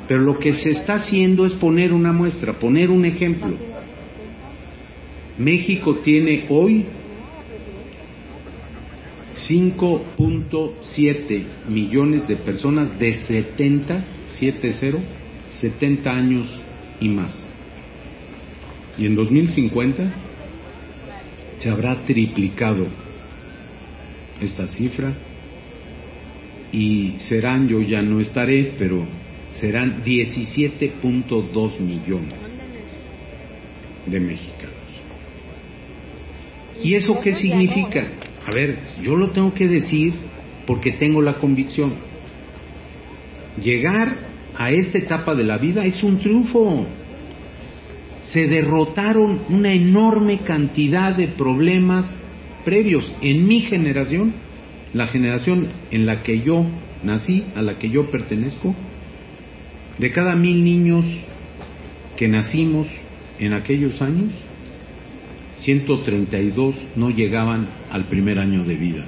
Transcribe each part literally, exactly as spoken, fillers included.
Pero lo que se está haciendo es poner una muestra, poner un ejemplo. México tiene hoy cinco punto siete millones de personas de setenta, setenta años y más. Y en dos mil cincuenta se habrá triplicado esta cifra y serán, yo ya no estaré, pero serán diecisiete punto dos millones de mexicanos. ¿Y eso qué significa? A ver, yo lo tengo que decir porque tengo la convicción. Llegar a esta etapa de la vida es un triunfo. Se derrotaron una enorme cantidad de problemas previos. En mi generación, la generación en la que yo nací, a la que yo pertenezco, de cada mil niños que nacimos en aquellos años, ciento treinta y dos no llegaban al primer año de vida.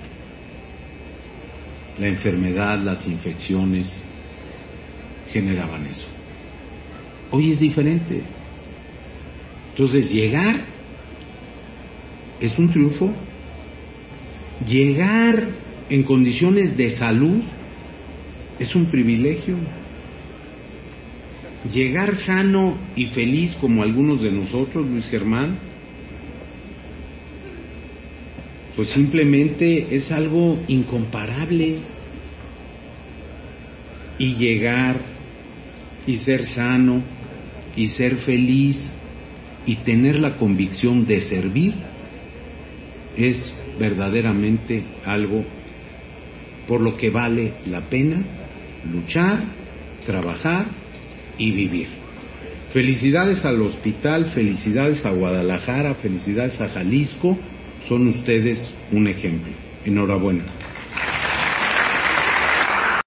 La enfermedad, las infecciones generaban eso. Hoy es diferente. Entonces, llegar es un triunfo. Llegar en condiciones de salud es un privilegio. Llegar sano y feliz como algunos de nosotros, Luis Germán, pues simplemente es algo incomparable. Y llegar y ser sano y ser feliz y tener la convicción de servir es verdaderamente algo por lo que vale la pena luchar, trabajar y vivir. Felicidades al hospital, felicidades a Guadalajara, felicidades a Jalisco, son ustedes un ejemplo. Enhorabuena.